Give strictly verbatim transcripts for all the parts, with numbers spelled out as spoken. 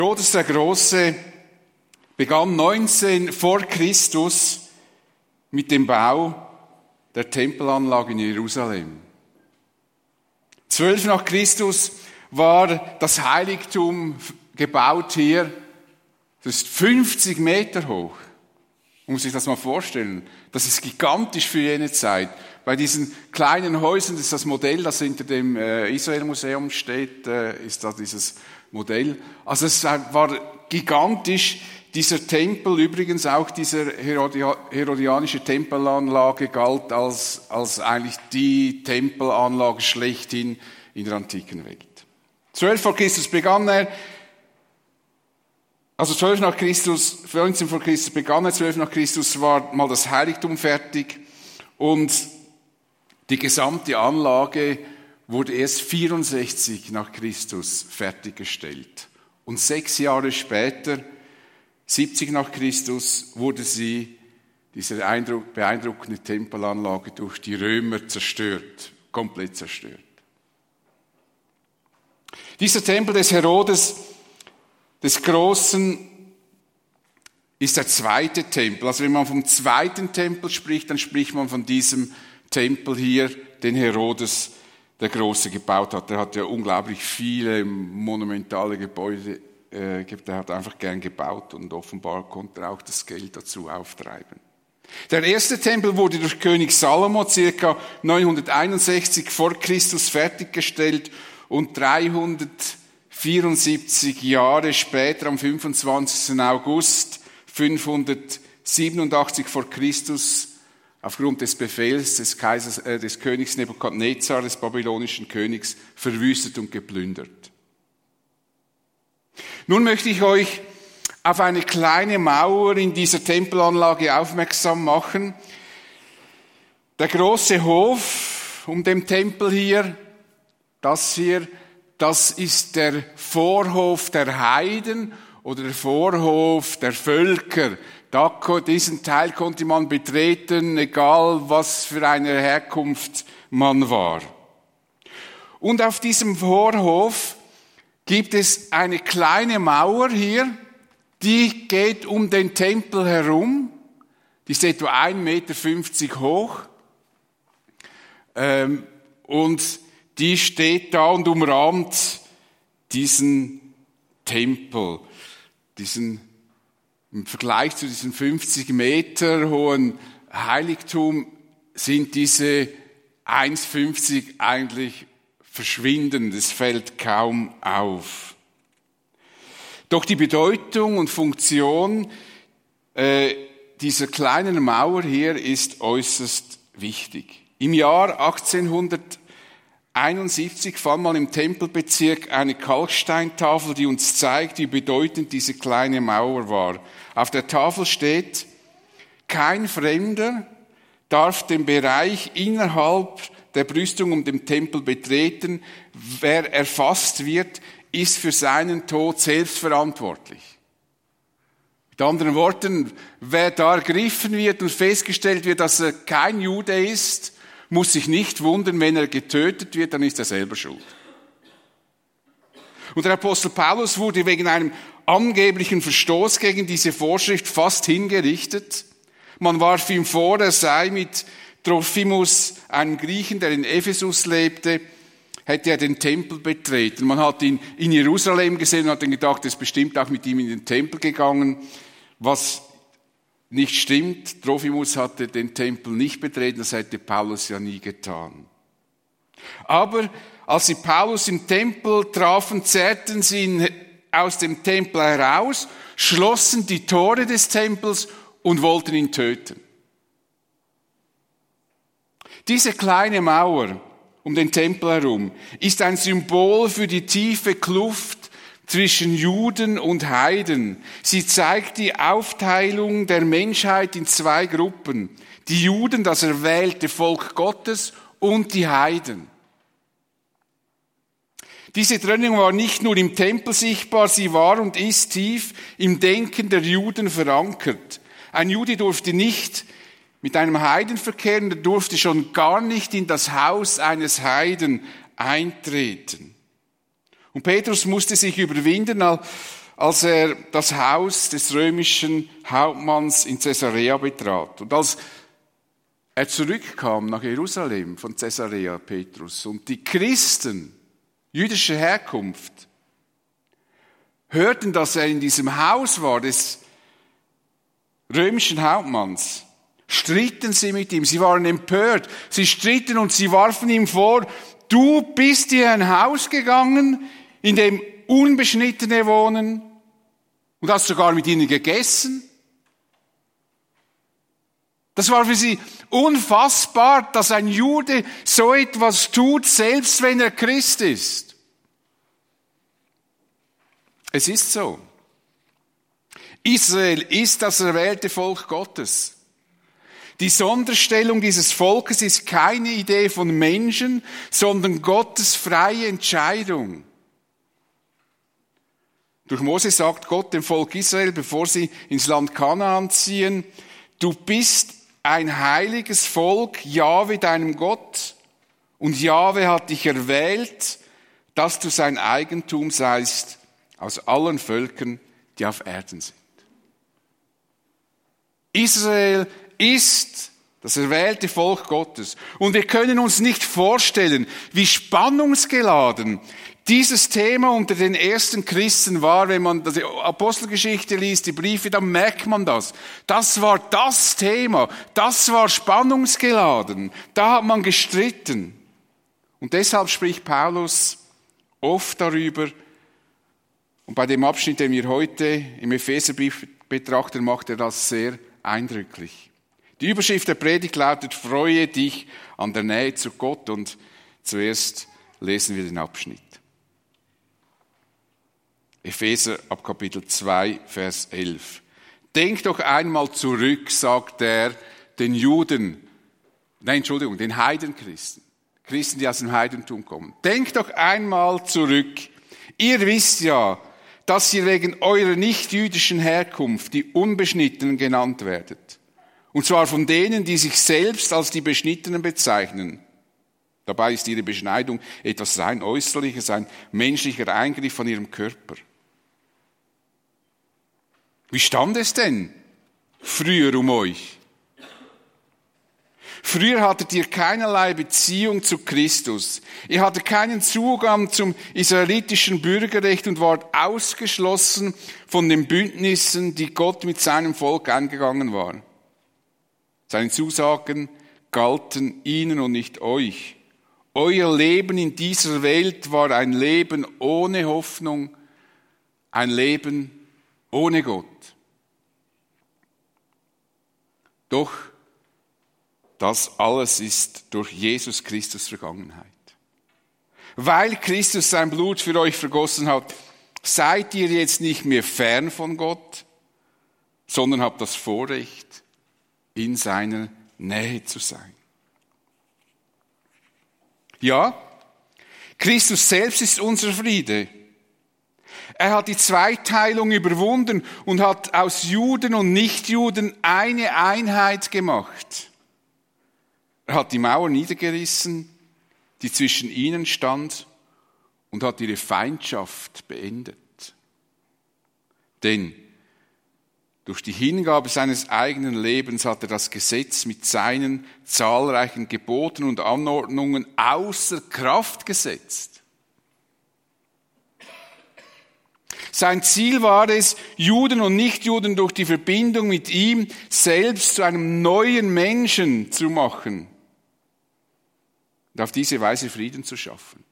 Herodes der Große begann neunzehn vor Christus mit dem Bau der Tempelanlage in Jerusalem. zwölf nach Christus war das Heiligtum gebaut hier. Das ist fünfzig Meter hoch. Man muss sich das mal vorstellen. Das ist gigantisch für jene Zeit. Bei diesen kleinen Häusern, das ist das Modell, das hinter dem äh, Israel-Museum steht, äh, ist da dieses Modell. Also es war gigantisch. Dieser Tempel, übrigens auch diese Herodia, herodianische Tempelanlage, galt als, als eigentlich die Tempelanlage schlechthin in der antiken Welt. zwölf vor Christus begann er, also zwölf nach Christus, neunzehn vor Christus begann er, zwölf nach Christus war mal das Heiligtum fertig und die gesamte Anlage wurde erst vierundsechzig nach Christus fertiggestellt. Und sechs Jahre später, siebzig nach Christus, wurde sie, diese beeindruckende Tempelanlage, durch die Römer zerstört, komplett zerstört. Dieser Tempel des Herodes, des Großen, ist der zweite Tempel. Also wenn man vom zweiten Tempel spricht, dann spricht man von diesem Tempel hier, den Herodes der Große gebaut hat. Er hat ja unglaublich viele monumentale Gebäude, äh, er hat einfach gern gebaut und offenbar konnte er auch das Geld dazu auftreiben. Der erste Tempel wurde durch König Salomo ca. neunhunderteinundsechzig vor Christus fertiggestellt und dreihundertvierundsiebzig Jahre später, am fünfundzwanzigsten August fünfhundertsiebenundachtzig vor Christus, aufgrund des Befehls des Kaisers, äh, des Königs Nebukadnezar, des babylonischen Königs, verwüstet und geplündert. Nun möchte ich euch auf eine kleine Mauer in dieser Tempelanlage aufmerksam machen. Der große Hof um den Tempel hier, das hier, das ist der Vorhof der Heiden oder der Vorhof der Völker. Da, diesen Teil konnte man betreten, egal was für eine Herkunft man war. Und auf diesem Vorhof gibt es eine kleine Mauer hier, die geht um den Tempel herum. Die ist etwa ein Meter fünfzig hoch. Ähm, und die steht da und umrahmt diesen Tempel, diesen im Vergleich zu diesem fünfzig Meter hohen Heiligtum sind diese eins Komma fünfzig eigentlich verschwindend. Es fällt kaum auf. Doch die Bedeutung und Funktion äh, dieser kleinen Mauer hier ist äußerst wichtig. Im Jahr achtzehnhunderteinundsiebzig fand man im Tempelbezirk eine Kalksteintafel, die uns zeigt, wie bedeutend diese kleine Mauer war. Auf der Tafel steht: Kein Fremder darf den Bereich innerhalb der Brüstung um den Tempel betreten. Wer erfasst wird, ist für seinen Tod selbst verantwortlich. Mit anderen Worten, wer da ergriffen wird und festgestellt wird, dass er kein Jude ist, muss sich nicht wundern, wenn er getötet wird, dann ist er selber schuld. Und der Apostel Paulus wurde wegen einem angeblichen Verstoß gegen diese Vorschrift fast hingerichtet. Man warf ihm vor, er sei mit Trophimus, einem Griechen, der in Ephesus lebte, hätte er den Tempel betreten. Man hat ihn in Jerusalem gesehen und hat dann gedacht, er ist bestimmt auch mit ihm in den Tempel gegangen, was nicht stimmt. Trophimus hatte den Tempel nicht betreten, das hätte Paulus ja nie getan. Aber als sie Paulus im Tempel trafen, zerrten sie ihn aus dem Tempel heraus, schlossen die Tore des Tempels und wollten ihn töten. Diese kleine Mauer um den Tempel herum ist ein Symbol für die tiefe Kluft zwischen Juden und Heiden. Sie zeigt die Aufteilung der Menschheit in zwei Gruppen. Die Juden, das erwählte Volk Gottes, und die Heiden. Diese Trennung war nicht nur im Tempel sichtbar, sie war und ist tief im Denken der Juden verankert. Ein Jude durfte nicht mit einem Heiden verkehren, er durfte schon gar nicht in das Haus eines Heiden eintreten. Und Petrus musste sich überwinden, als er das Haus des römischen Hauptmanns in Caesarea betrat. Und als er zurückkam nach Jerusalem von Caesarea, Petrus, und die Christen jüdischer Herkunft hörten, dass er in diesem Haus war, des römischen Hauptmanns, stritten sie mit ihm. Sie waren empört. Sie stritten und sie warfen ihm vor, du bist in ein Haus gegangen, in dem Unbeschnittene wohnen und hast sogar mit ihnen gegessen. Das war für sie unfassbar, dass ein Jude so etwas tut, selbst wenn er Christ ist. Es ist so. Israel ist das erwählte Volk Gottes. Die Sonderstellung dieses Volkes ist keine Idee von Menschen, sondern Gottes freie Entscheidung. Durch Mose sagt Gott dem Volk Israel, bevor sie ins Land Kanaan ziehen, du bist ein heiliges Volk, Jahwe deinem Gott, und Jahwe hat dich erwählt, dass du sein Eigentum seist aus allen Völkern, die auf Erden sind. Israel ist das erwählte Volk Gottes. Und wir können uns nicht vorstellen, wie spannungsgeladen dieses Thema unter den ersten Christen war. Wenn man die Apostelgeschichte liest, die Briefe, dann merkt man das. Das war das Thema. Das war spannungsgeladen. Da hat man gestritten. Und deshalb spricht Paulus oft darüber. Und bei dem Abschnitt, den wir heute im Epheserbrief betrachten, macht er das sehr eindrücklich. Die Überschrift der Predigt lautet, freue dich an der Nähe zu Gott. Und zuerst lesen wir den Abschnitt. Epheser ab Kapitel zwei, Vers elf. Denk doch einmal zurück, sagt er den Juden, nein, Entschuldigung, den Heidenchristen, Christen, die aus dem Heidentum kommen. Denk doch einmal zurück. Ihr wisst ja, dass ihr wegen eurer nicht-jüdischen Herkunft die Unbeschnittenen genannt werdet. Und zwar von denen, die sich selbst als die Beschnittenen bezeichnen. Dabei ist ihre Beschneidung etwas rein Äußerliches, ein menschlicher Eingriff von ihrem Körper. Wie stand es denn früher um euch? Früher hattet ihr keinerlei Beziehung zu Christus. Ihr hattet keinen Zugang zum israelitischen Bürgerrecht und wart ausgeschlossen von den Bündnissen, die Gott mit seinem Volk eingegangen war. Seine Zusagen galten ihnen und nicht euch. Euer Leben in dieser Welt war ein Leben ohne Hoffnung, ein Leben ohne Gott. Doch das alles ist durch Jesus Christus Vergangenheit. Weil Christus sein Blut für euch vergossen hat, seid ihr jetzt nicht mehr fern von Gott, sondern habt das Vorrecht, in seiner Nähe zu sein. Ja, Christus selbst ist unser Friede. Er hat die Zweiteilung überwunden und hat aus Juden und Nichtjuden eine Einheit gemacht. Er hat die Mauer niedergerissen, die zwischen ihnen stand, und hat ihre Feindschaft beendet. Denn durch die Hingabe seines eigenen Lebens hat er das Gesetz mit seinen zahlreichen Geboten und Anordnungen außer Kraft gesetzt. Sein Ziel war es, Juden und Nichtjuden durch die Verbindung mit ihm selbst zu einem neuen Menschen zu machen und auf diese Weise Frieden zu schaffen.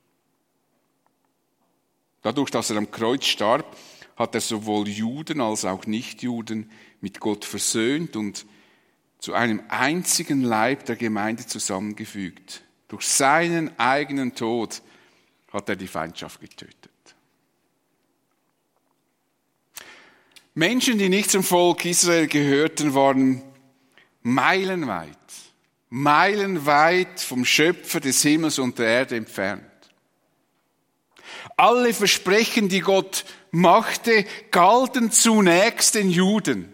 Dadurch, dass er am Kreuz starb, hat er sowohl Juden als auch Nichtjuden mit Gott versöhnt und zu einem einzigen Leib der Gemeinde zusammengefügt. Durch seinen eigenen Tod hat er die Feindschaft getötet. Menschen, die nicht zum Volk Israel gehörten, waren meilenweit, meilenweit vom Schöpfer des Himmels und der Erde entfernt. Alle Versprechen, die Gott machte, galten zunächst den Juden.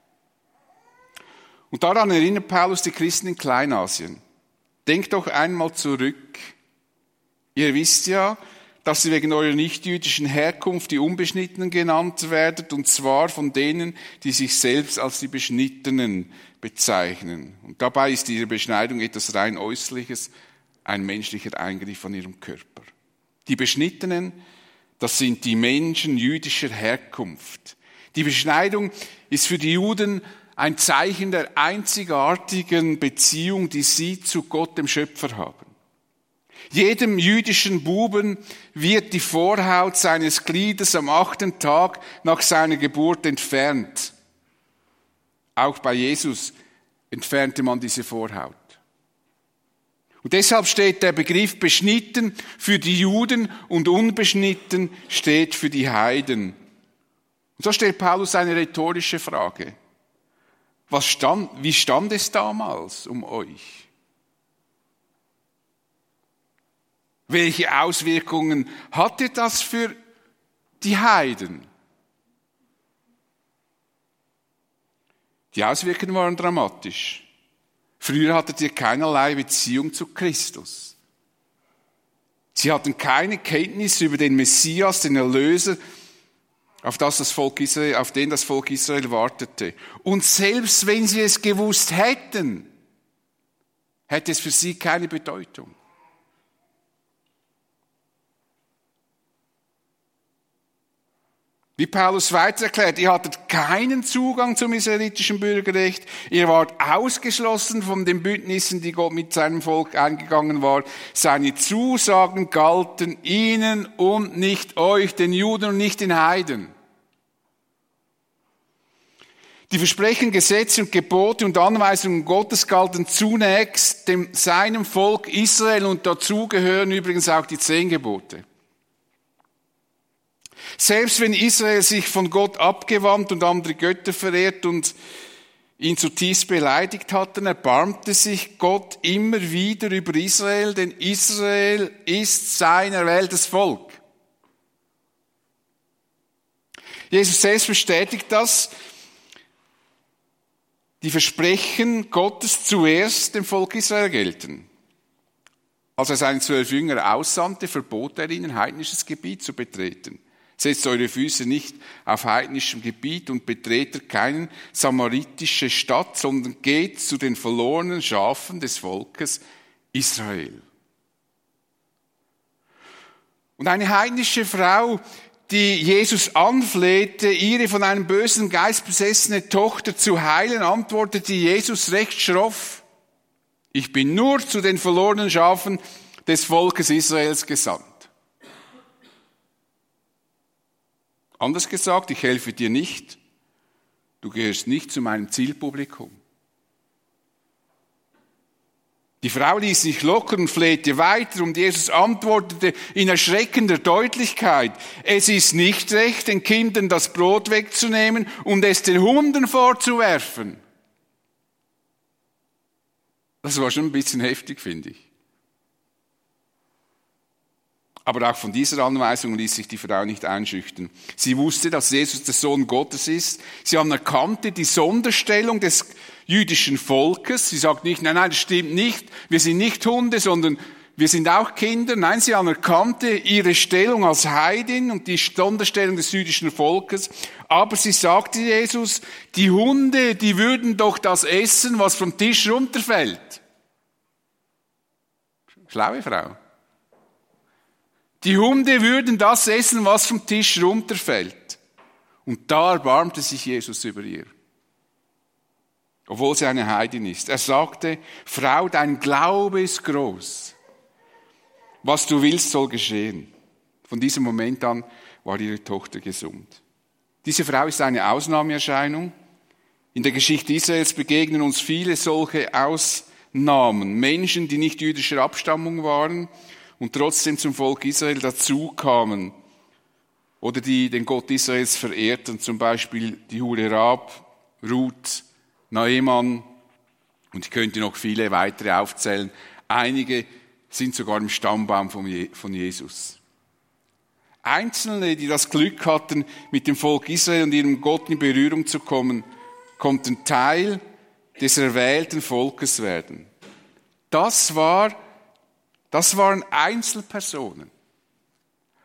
Und daran erinnert Paulus die Christen in Kleinasien. Denkt doch einmal zurück. Ihr wisst ja, dass ihr wegen eurer nichtjüdischen Herkunft die Unbeschnittenen genannt werdet, und zwar von denen, die sich selbst als die Beschnittenen bezeichnen. Und dabei ist ihre Beschneidung etwas rein Äußerliches, ein menschlicher Eingriff an ihrem Körper. Die Beschnittenen, das sind die Menschen jüdischer Herkunft. Die Beschneidung ist für die Juden ein Zeichen der einzigartigen Beziehung, die sie zu Gott, dem Schöpfer, haben. Jedem jüdischen Buben wird die Vorhaut seines Gliedes am achten Tag nach seiner Geburt entfernt. Auch bei Jesus entfernte man diese Vorhaut. Und deshalb steht der Begriff beschnitten für die Juden und unbeschnitten steht für die Heiden. Und so stellt Paulus eine rhetorische Frage. Was stand, wie stand es damals um euch? Welche Auswirkungen hatte das für die Heiden? Die Auswirkungen waren dramatisch. Früher hattet ihr keinerlei Beziehung zu Christus. Sie hatten keine Kenntnis über den Messias, den Erlöser, auf das das Volk Israel, auf den das Volk Israel wartete. Und selbst wenn sie es gewusst hätten, hätte es für sie keine Bedeutung. Wie Paulus weiter erklärt, ihr hattet keinen Zugang zum israelitischen Bürgerrecht, ihr wart ausgeschlossen von den Bündnissen, die Gott mit seinem Volk eingegangen war. Seine Zusagen galten ihnen und nicht euch, den Juden und nicht den Heiden. Die Versprechen, Gesetze und Gebote und Anweisungen Gottes galten zunächst dem, seinem Volk Israel, und dazu gehören übrigens auch die zehn Gebote. Selbst wenn Israel sich von Gott abgewandt und andere Götter verehrt und ihn zutiefst beleidigt hatten, erbarmte sich Gott immer wieder über Israel, denn Israel ist sein erwähltes Volk. Jesus selbst bestätigt das. Die Versprechen Gottes zuerst dem Volk Israel gelten. Als er seine zwölf Jünger aussandte, verbot er ihnen, heidnisches Gebiet zu betreten. Setzt eure Füße nicht auf heidnischem Gebiet und betretet keine samaritische Stadt, sondern geht zu den verlorenen Schafen des Volkes Israel. Und eine heidnische Frau, die Jesus anflehte, ihre von einem bösen Geist besessene Tochter zu heilen, antwortete Jesus recht schroff: Ich bin nur zu den verlorenen Schafen des Volkes Israels gesandt. Anders gesagt, ich helfe dir nicht, du gehörst nicht zu meinem Zielpublikum. Die Frau ließ nicht locker und flehte weiter, und Jesus antwortete in erschreckender Deutlichkeit: Es ist nicht recht, den Kindern das Brot wegzunehmen und es den Hunden vorzuwerfen. Das war schon ein bisschen heftig, finde ich. Aber auch von dieser Anweisung ließ sich die Frau nicht einschüchtern. Sie wusste, dass Jesus der Sohn Gottes ist. Sie anerkannte die Sonderstellung des jüdischen Volkes. Sie sagt nicht, nein, nein, das stimmt nicht. Wir sind nicht Hunde, sondern wir sind auch Kinder. Nein, sie anerkannte ihre Stellung als Heidin und die Sonderstellung des jüdischen Volkes. Aber sie sagte Jesus, die Hunde, die würden doch das essen, was vom Tisch runterfällt. Schlaue Frau. Die Hunde würden das essen, was vom Tisch runterfällt. Und da erbarmte sich Jesus über ihr, obwohl sie eine Heidin ist. Er sagte: Frau, dein Glaube ist groß. Was du willst, soll geschehen. Von diesem Moment an war ihre Tochter gesund. Diese Frau ist eine Ausnahmeerscheinung. In der Geschichte Israels begegnen uns viele solche Ausnahmen. Menschen, die nicht jüdischer Abstammung waren und trotzdem zum Volk Israel dazukamen, oder die den Gott Israels verehrten, zum Beispiel die Hure Rab, Ruth, Naeman, und ich könnte noch viele weitere aufzählen. Einige sind sogar im Stammbaum von Jesus. Einzelne, die das Glück hatten, mit dem Volk Israel und ihrem Gott in Berührung zu kommen, konnten Teil des erwählten Volkes werden. Das war Das waren Einzelpersonen.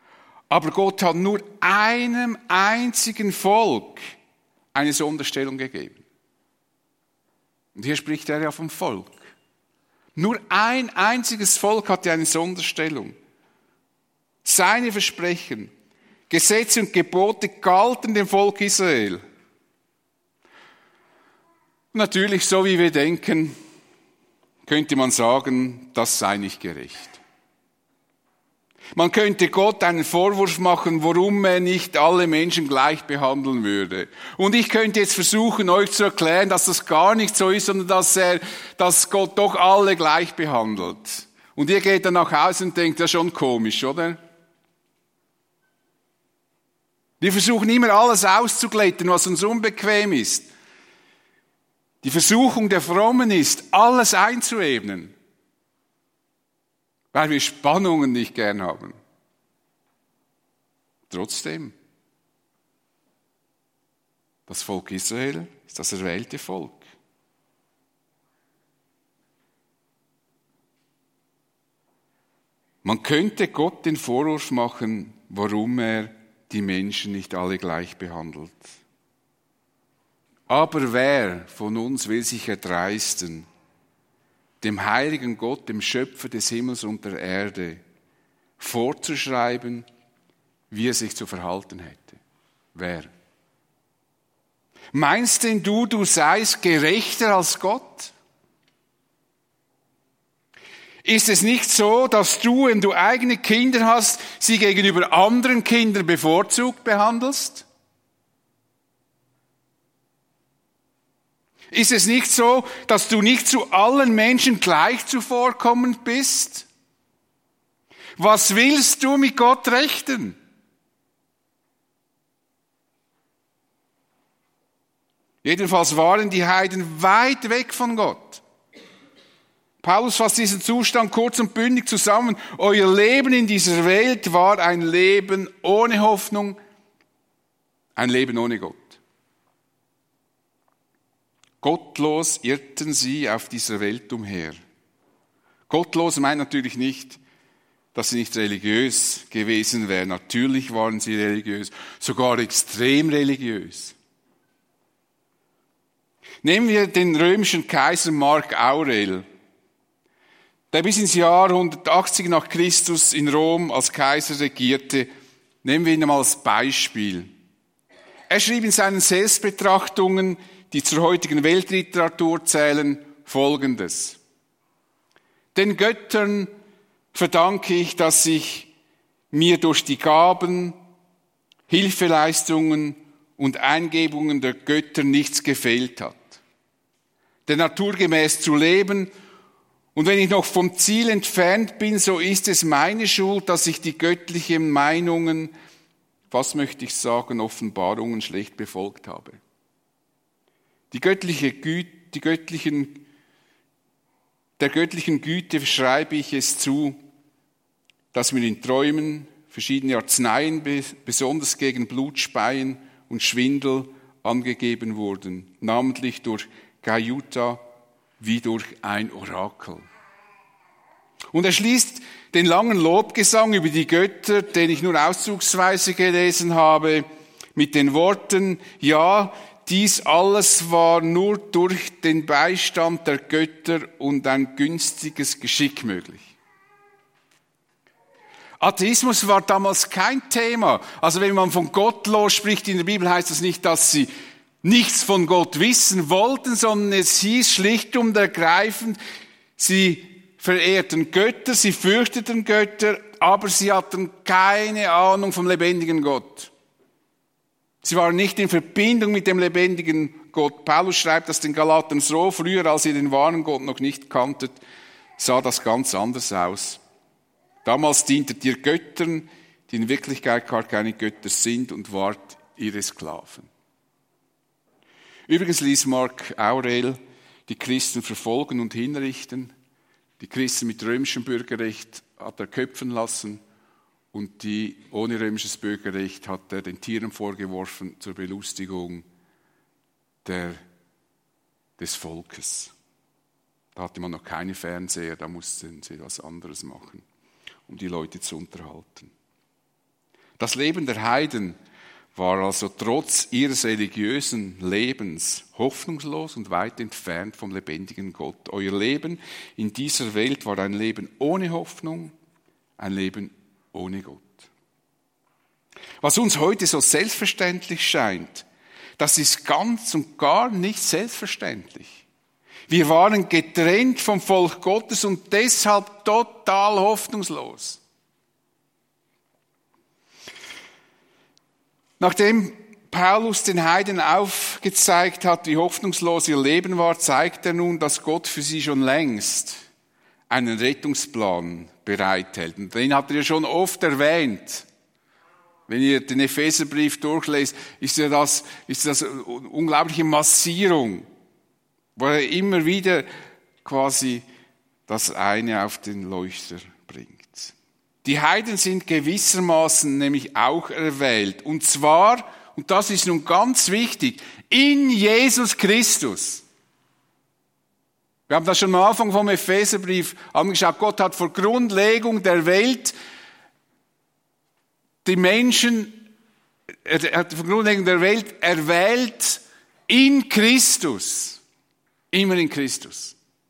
Aber Gott hat nur einem einzigen Volk eine Sonderstellung gegeben. Und hier spricht er ja vom Volk. Nur ein einziges Volk hatte eine Sonderstellung. Seine Versprechen, Gesetze und Gebote galten dem Volk Israel. Natürlich, so wie wir denken, könnte man sagen, das sei nicht gerecht. Man könnte Gott einen Vorwurf machen, warum er nicht alle Menschen gleich behandeln würde. Und ich könnte jetzt versuchen, euch zu erklären, dass das gar nicht so ist, sondern dass er, dass Gott doch alle gleich behandelt. Und ihr geht dann nach Hause und denkt, das ist schon komisch, oder? Wir versuchen immer alles auszuglätten, was uns unbequem ist. Die Versuchung der Frommen ist, alles einzuebnen. Weil wir Spannungen nicht gern haben. Trotzdem, das Volk Israel ist das erwählte Volk. Man könnte Gott den Vorwurf machen, warum er die Menschen nicht alle gleich behandelt. Aber wer von uns will sich erdreisten, dem heiligen Gott, dem Schöpfer des Himmels und der Erde, vorzuschreiben, wie er sich zu verhalten hätte? Wer? Meinst denn du, du seist gerechter als Gott? Ist es nicht so, dass du, wenn du eigene Kinder hast, sie gegenüber anderen Kindern bevorzugt behandelst? Ist es nicht so, dass du nicht zu allen Menschen gleich zuvorkommend bist? Was willst du mit Gott rechten? Jedenfalls waren die Heiden weit weg von Gott. Paulus fasst diesen Zustand kurz und bündig zusammen. Euer Leben in dieser Welt war ein Leben ohne Hoffnung, ein Leben ohne Gott. Gottlos irrten sie auf dieser Welt umher. Gottlos meint natürlich nicht, dass sie nicht religiös gewesen wären. Natürlich waren sie religiös, sogar extrem religiös. Nehmen wir den römischen Kaiser Mark Aurel, der bis ins Jahr hundertachtzig nach Christus in Rom als Kaiser regierte. Nehmen wir ihn einmal als Beispiel. Er schrieb in seinen Selbstbetrachtungen, die zur heutigen Weltliteratur zählen, Folgendes. Den Göttern verdanke ich, dass sich mir durch die Gaben, Hilfeleistungen und Eingebungen der Götter nichts gefehlt hat. Der Natur gemäß zu leben, und wenn ich noch vom Ziel entfernt bin, so ist es meine Schuld, dass ich die göttlichen Meinungen, was möchte ich sagen, Offenbarungen schlecht befolgt habe. Die göttliche Güte, die göttlichen, der göttlichen Güte schreibe ich es zu, dass mir in Träumen verschiedene Arzneien, besonders gegen Blutspeien und Schwindel, angegeben wurden, namentlich durch Gaiuta wie durch ein Orakel. Und er schließt den langen Lobgesang über die Götter, den ich nur auszugsweise gelesen habe, mit den Worten, ja, dies alles war nur durch den Beistand der Götter und ein günstiges Geschick möglich. Atheismus war damals kein Thema. Also wenn man von gottlos spricht in der Bibel, heißt das nicht, dass sie nichts von Gott wissen wollten, sondern es hieß schlicht und ergreifend, sie verehrten Götter, sie fürchteten Götter, aber sie hatten keine Ahnung vom lebendigen Gott. Sie waren nicht in Verbindung mit dem lebendigen Gott. Paulus schreibt das den Galatern so, früher als ihr den wahren Gott noch nicht kanntet, sah das ganz anders aus. Damals dientet ihr Göttern, die in Wirklichkeit gar keine Götter sind, und wart ihre Sklaven. Übrigens ließ Mark Aurel die Christen verfolgen und hinrichten. Die Christen mit römischem Bürgerrecht hat er köpfen lassen und die ohne römisches Bürgerrecht hat er den Tieren vorgeworfen zur Belustigung der, des Volkes. Da hatte man noch keine Fernseher, da mussten sie was anderes machen, um die Leute zu unterhalten. Das Leben der Heiden war also trotz ihres religiösen Lebens hoffnungslos und weit entfernt vom lebendigen Gott. Euer Leben in dieser Welt war ein Leben ohne Hoffnung, ein Leben ohne Gott. Was uns heute so selbstverständlich scheint, das ist ganz und gar nicht selbstverständlich. Wir waren getrennt vom Volk Gottes und deshalb total hoffnungslos. Nachdem Paulus den Heiden aufgezeigt hat, wie hoffnungslos ihr Leben war, zeigt er nun, dass Gott für sie schon längst einen Rettungsplan bereithält. Und den hat er ja schon oft erwähnt. Wenn ihr den Epheserbrief durchlest, ist ja das, ist das eine unglaubliche Massierung, wo er immer wieder quasi das eine auf den Leuchter bringt. Die Heiden sind gewissermaßen nämlich auch erwählt. Und zwar, und das ist nun ganz wichtig, in Jesus Christus. Wir haben das schon am Anfang vom Epheserbrief angeschaut. Gott hat vor Grundlegung der Welt die Menschen, er hat vor Grundlegung der Welt erwählt in Christus. Immer in Christus.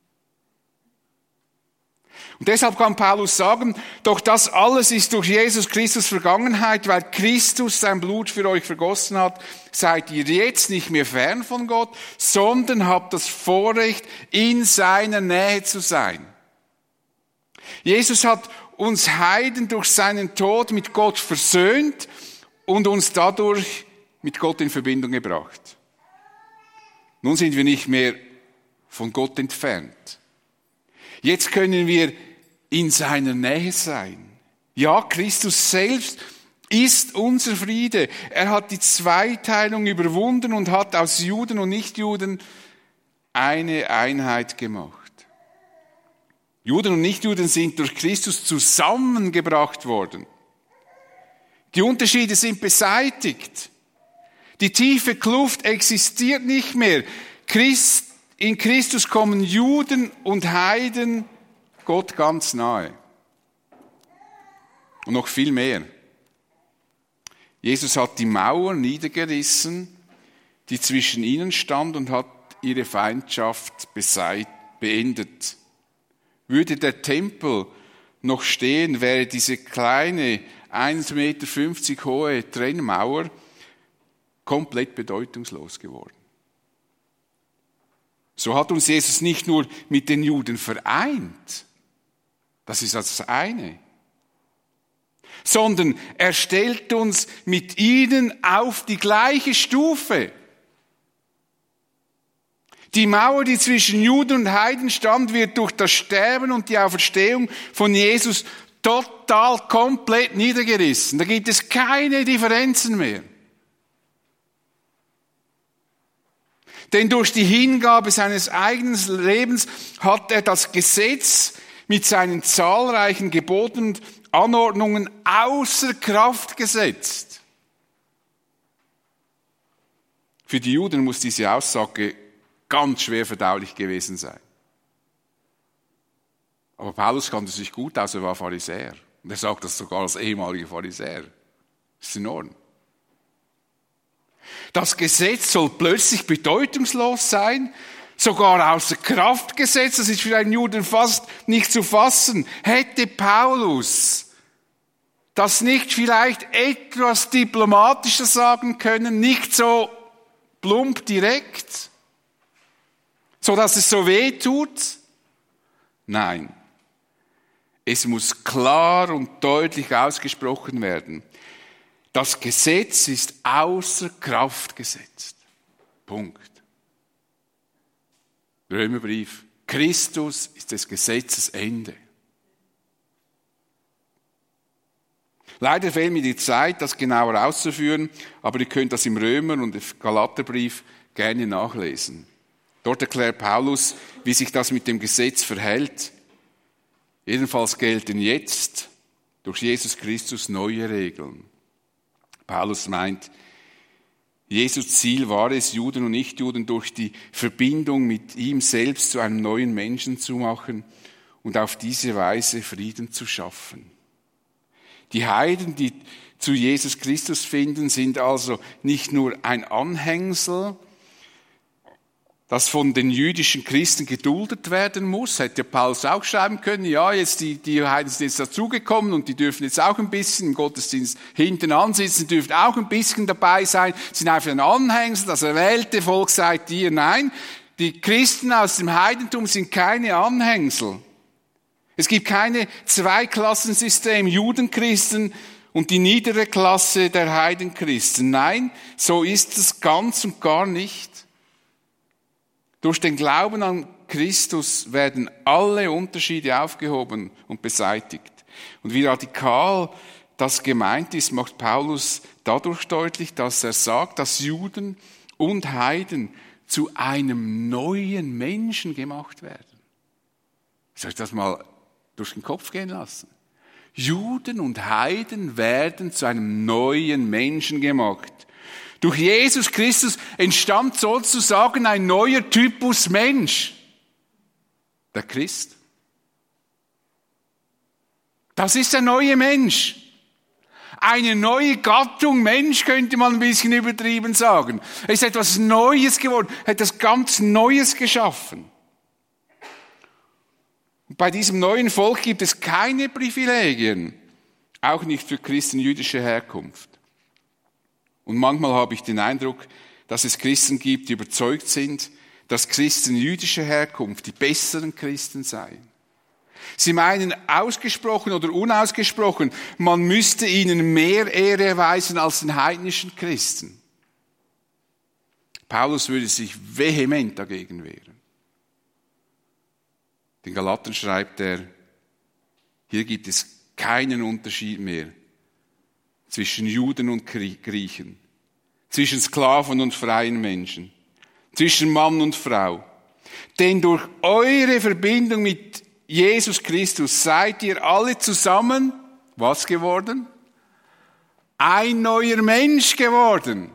Und deshalb kann Paulus sagen, doch das alles ist durch Jesus Christus Vergangenheit, weil Christus sein Blut für euch vergossen hat, seid ihr jetzt nicht mehr fern von Gott, sondern habt das Vorrecht, in seiner Nähe zu sein. Jesus hat uns Heiden durch seinen Tod mit Gott versöhnt und uns dadurch mit Gott in Verbindung gebracht. Nun sind wir nicht mehr von Gott entfernt. Jetzt können wir in seiner Nähe sein. Ja, Christus selbst ist unser Friede. Er hat die Zweiteilung überwunden und hat aus Juden und Nichtjuden eine Einheit gemacht. Juden und Nichtjuden sind durch Christus zusammengebracht worden. Die Unterschiede sind beseitigt. Die tiefe Kluft existiert nicht mehr. Christ, in Christus kommen Juden und Heiden Gott ganz nahe. Und noch viel mehr. Jesus hat die Mauer niedergerissen, die zwischen ihnen stand, und hat ihre Feindschaft beseit, beendet. Würde der Tempel noch stehen, wäre diese kleine eins Komma fünfzig Meter hohe Trennmauer komplett bedeutungslos geworden. So hat uns Jesus nicht nur mit den Juden vereint, das ist das eine, sondern er stellt uns mit ihnen auf die gleiche Stufe. Die Mauer, die zwischen Juden und Heiden stand, wird durch das Sterben und die Auferstehung von Jesus total, komplett niedergerissen. Da gibt es keine Differenzen mehr. Denn durch die Hingabe seines eigenen Lebens hat er das Gesetz mit seinen zahlreichen Geboten und Anordnungen außer Kraft gesetzt. Für die Juden muss diese Aussage ganz schwer verdaulich gewesen sein. Aber Paulus kannte sich gut aus, er war Pharisäer. Und er sagt das sogar als ehemaliger Pharisäer. Das ist in Ordnung. Das Gesetz soll plötzlich bedeutungslos sein, sogar außer Kraft gesetzt. Das ist für einen Juden fast nicht zu fassen. Hätte Paulus das nicht vielleicht etwas diplomatischer sagen können, nicht so plump direkt, so dass es so weh tut? Nein. Es muss klar und deutlich ausgesprochen werden. Das Gesetz ist außer Kraft gesetzt. Punkt. Römerbrief. Christus ist des Gesetzes Ende. Leider fehlt mir die Zeit, das genauer auszuführen, aber ihr könnt das im Römer- und Galaterbrief gerne nachlesen. Dort erklärt Paulus, wie sich das mit dem Gesetz verhält. Jedenfalls gelten jetzt durch Jesus Christus neue Regeln. Paulus meint, Jesus Ziel war es, Juden und Nichtjuden durch die Verbindung mit ihm selbst zu einem neuen Menschen zu machen und auf diese Weise Frieden zu schaffen. Die Heiden, die zu Jesus Christus finden, sind also nicht nur ein Anhängsel, das von den jüdischen Christen geduldet werden muss. Hätte Paulus auch schreiben können, ja, jetzt die, die Heiden sind jetzt dazugekommen und die dürfen jetzt auch ein bisschen im Gottesdienst hinten ansitzen, dürfen auch ein bisschen dabei sein, sind einfach ein Anhängsel, das erwählte Volk seid ihr. Nein, die Christen aus dem Heidentum sind keine Anhängsel. Es gibt keine Zweiklassensystem, Judenchristen und die niedere Klasse der Heidenchristen. Nein, so ist es ganz und gar nicht. Durch den Glauben an Christus werden alle Unterschiede aufgehoben und beseitigt. Und wie radikal das gemeint ist, macht Paulus dadurch deutlich, dass er sagt, dass Juden und Heiden zu einem neuen Menschen gemacht werden. Soll ich das mal durch den Kopf gehen lassen? Juden und Heiden werden zu einem neuen Menschen gemacht. Durch Jesus Christus entstammt sozusagen ein neuer Typus Mensch. Der Christ. Das ist der neue Mensch. Eine neue Gattung Mensch, könnte man ein bisschen übertrieben sagen. Er ist etwas Neues geworden, etwas ganz Neues geschaffen. Und bei diesem neuen Volk gibt es keine Privilegien, auch nicht für Christen jüdischer Herkunft. Und manchmal habe ich den Eindruck, dass es Christen gibt, die überzeugt sind, dass Christen jüdischer Herkunft die besseren Christen seien. Sie meinen ausgesprochen oder unausgesprochen, man müsste ihnen mehr Ehre erweisen als den heidnischen Christen. Paulus würde sich vehement dagegen wehren. Den Galatern schreibt er, hier gibt es keinen Unterschied mehr zwischen Juden und Griechen, zwischen Sklaven und freien Menschen, zwischen Mann und Frau. Denn durch eure Verbindung mit Jesus Christus seid ihr alle zusammen, was geworden? Ein neuer Mensch geworden.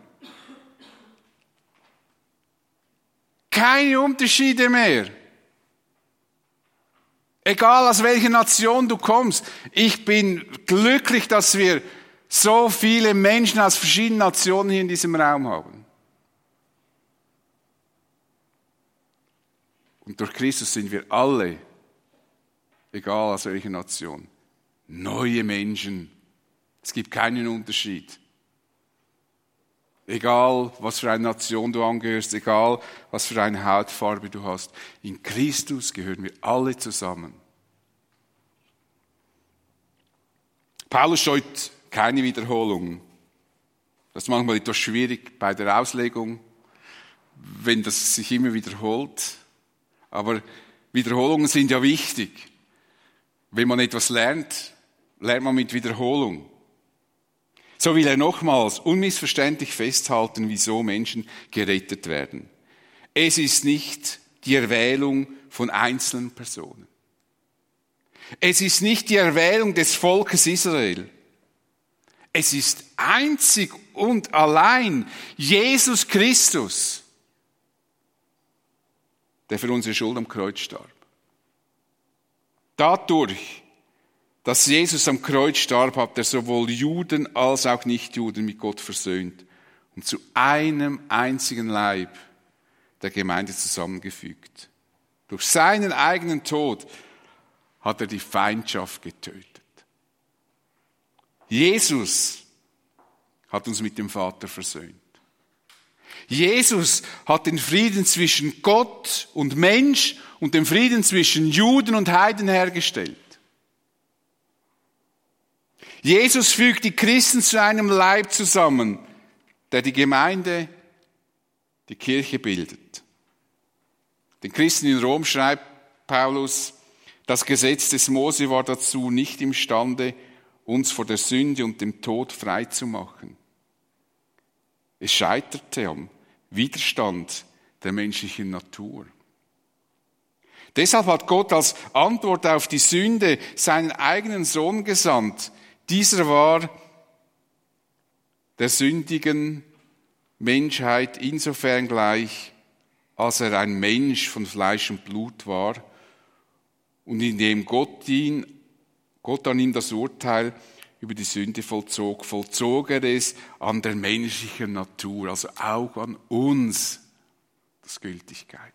Keine Unterschiede mehr. Egal aus welcher Nation du kommst. Ich bin glücklich, dass wir so viele Menschen aus verschiedenen Nationen hier in diesem Raum haben. Und durch Christus sind wir alle, egal aus welcher Nation, neue Menschen. Es gibt keinen Unterschied. Egal, was für eine Nation du angehörst, egal, was für eine Hautfarbe du hast. In Christus gehören wir alle zusammen. Paulus scheut keine Wiederholung. Das ist manchmal etwas schwierig bei der Auslegung, wenn das sich immer wiederholt. Aber Wiederholungen sind ja wichtig. Wenn man etwas lernt, lernt man mit Wiederholung. So will er nochmals unmissverständlich festhalten, wieso Menschen gerettet werden. Es ist nicht die Erwählung von einzelnen Personen. Es ist nicht die Erwählung des Volkes Israel. Es ist einzig und allein Jesus Christus, der für unsere Schuld am Kreuz starb. Dadurch, dass Jesus am Kreuz starb, hat er sowohl Juden als auch Nichtjuden mit Gott versöhnt und zu einem einzigen Leib der Gemeinde zusammengefügt. Durch seinen eigenen Tod hat er die Feindschaft getötet. Jesus hat uns mit dem Vater versöhnt. Jesus hat den Frieden zwischen Gott und Mensch und den Frieden zwischen Juden und Heiden hergestellt. Jesus fügt die Christen zu einem Leib zusammen, der die Gemeinde, die Kirche bildet. Den Christen in Rom schreibt Paulus, das Gesetz des Mose war dazu nicht imstande, uns vor der Sünde und dem Tod frei zu machen. Es scheiterte am Widerstand der menschlichen Natur. Deshalb hat Gott als Antwort auf die Sünde seinen eigenen Sohn gesandt. Dieser war der sündigen Menschheit insofern gleich, als er ein Mensch von Fleisch und Blut war und indem Gott ihn, Gott an ihm das Urteil über die Sünde vollzog, vollzog er es an der menschlichen Natur, also auch an uns, das Gültigkeit.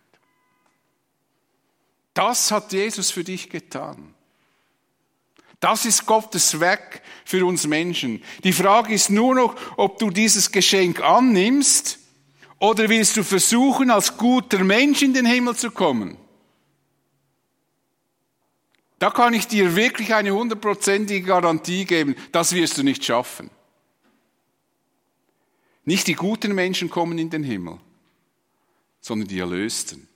Das hat Jesus für dich getan. Das ist Gottes Werk für uns Menschen. Die Frage ist nur noch, ob du dieses Geschenk annimmst oder willst du versuchen, als guter Mensch in den Himmel zu kommen. Da kann ich dir wirklich eine hundertprozentige Garantie geben, das wirst du nicht schaffen. Nicht die guten Menschen kommen in den Himmel, sondern die Erlösten.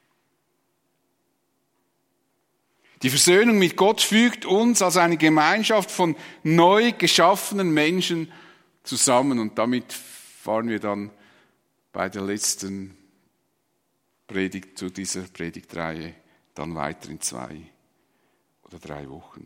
Die Versöhnung mit Gott fügt uns als eine Gemeinschaft von neu geschaffenen Menschen zusammen. Und damit fahren wir dann bei der letzten Predigt zu dieser Predigtreihe dann weiter in zwei oder drei Wochen.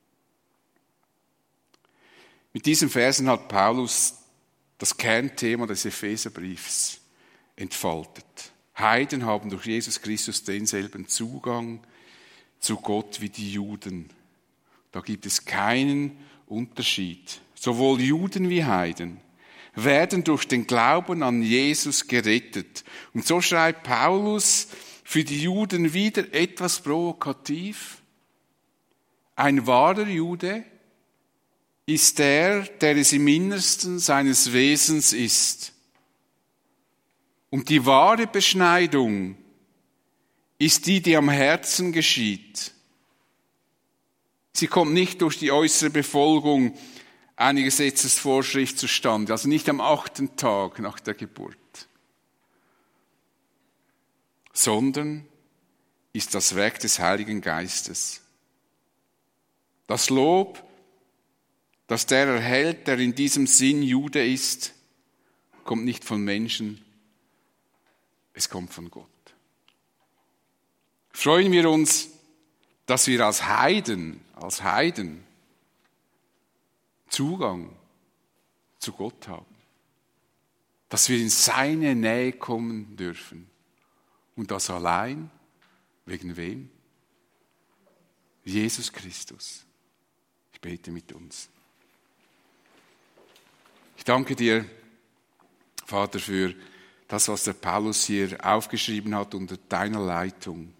Mit diesen Versen hat Paulus das Kernthema des Epheserbriefs entfaltet. Heiden haben durch Jesus Christus denselben Zugang zu Gott wie die Juden. Da gibt es keinen Unterschied. Sowohl Juden wie Heiden werden durch den Glauben an Jesus gerettet. Und so schreibt Paulus für die Juden wieder etwas provokativ. Ein wahrer Jude ist der, der es im Innersten seines Wesens ist. Und die wahre Beschneidung ist die, die am Herzen geschieht. Sie kommt nicht durch die äußere Befolgung einer Gesetzesvorschrift zustande, also nicht am achten Tag nach der Geburt, sondern ist das Werk des Heiligen Geistes. Das Lob, das der erhält, der in diesem Sinn Jude ist, kommt nicht von Menschen, es kommt von Gott. Freuen wir uns, dass wir als Heiden, als Heiden Zugang zu Gott haben. Dass wir in seine Nähe kommen dürfen. Und das allein, wegen wem? Jesus Christus. Ich bete mit uns. Ich danke dir, Vater, für das, was der Paulus hier aufgeschrieben hat unter deiner Leitung.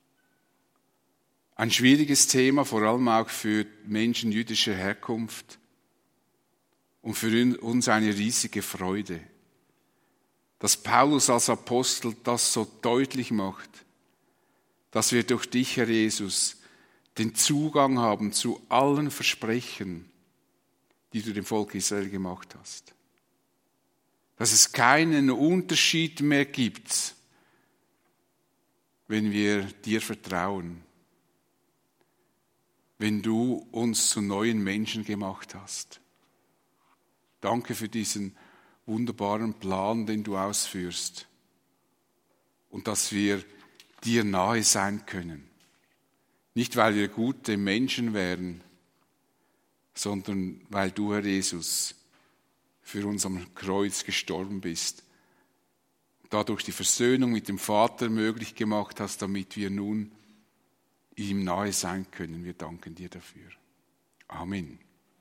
Ein schwieriges Thema, vor allem auch für Menschen jüdischer Herkunft und für uns eine riesige Freude, dass Paulus als Apostel das so deutlich macht, dass wir durch dich, Herr Jesus, den Zugang haben zu allen Versprechen, die du dem Volk Israel gemacht hast. Dass es keinen Unterschied mehr gibt, wenn wir dir vertrauen, wenn du uns zu neuen Menschen gemacht hast. Danke für diesen wunderbaren Plan, den du ausführst und dass wir dir nahe sein können. Nicht, weil wir gute Menschen wären, sondern weil du, Herr Jesus, für uns am Kreuz gestorben bist, dadurch die Versöhnung mit dem Vater möglich gemacht hast, damit wir nun ihm nahe sein können. Wir danken dir dafür. Amen.